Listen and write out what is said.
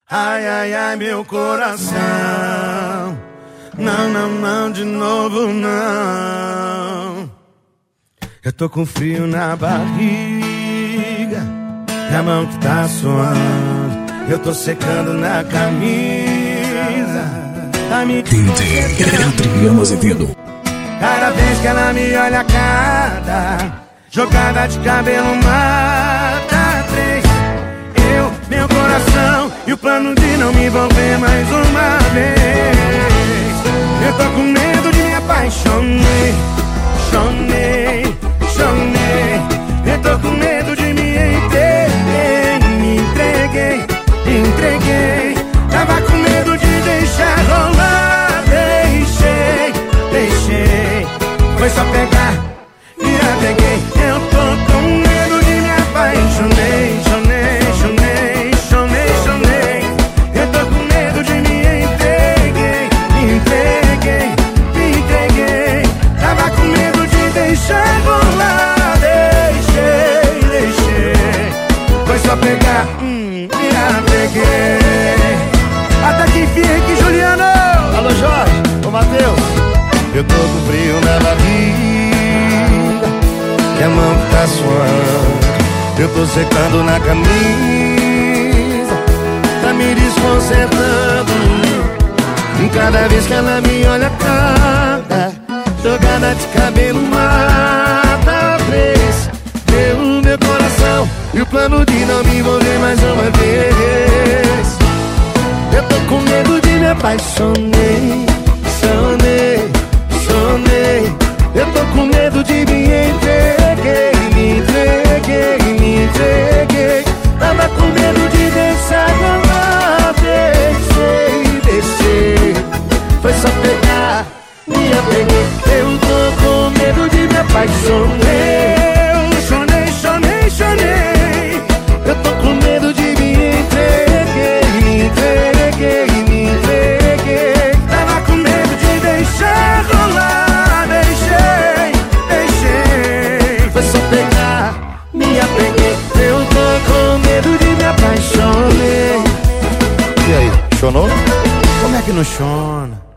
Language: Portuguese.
Ai, ai, ai, meu coração. Não, não, não, de novo não. Eu tô com frio na barriga e a mão que tá suando. Eu tô secando na camisa. Adriano Azevedo. Cada vez que ela me olha, cada jogada de cabelo mata três. Eu, meu coração e o plano de não me envolver mais uma vez. Eu tô com medo de me apaixonei, chonei, chonei. Eu tô com medo de me entreguei. Tava com medo de deixar rolar, deixei. Foi só pegar e a peguei. Eu tô com medo de me apaixonei, chonei. Eu tô com medo de me entreguei. Tava com medo de deixar rolar, deixei. Foi só pegar e a peguei. Até que enfim, aqui, Juliano. Alô, Jorge, ô Matheus. Eu tô com frio na barriga e a mão que tá suando. Eu tô secando na camisa, tá me desconcertando. E cada vez que ela me olha, cada jogada de cabelo mata três. Meu coração e o plano de não me envolver mais uma vez. Eu tô com medo de me apaixonei, chonei. Eu tô com medo de me entreguei. Tava com medo de deixar rolar, deixei. Foi só pegar, me apeguei. Eu tô com medo de me apaixonei. Chonei. Eu tô com medo de me entreguei. Tava com medo de deixar rolar, deixei. Foi só pegar, me apeguei. Eu tô com medo de me apaixonei. E aí, chonou? Como é que não chona?